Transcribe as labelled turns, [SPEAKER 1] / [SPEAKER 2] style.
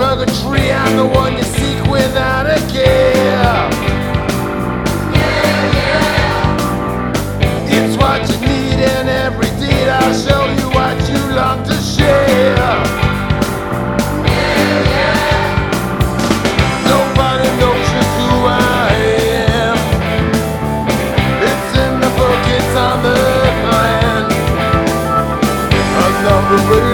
[SPEAKER 1] hug a tree, I'm the one you seek without a care. It's what you need in every deed, I'll show you what you long to share. Nobody knows just who I am. It's in the book, it's on the plan. A number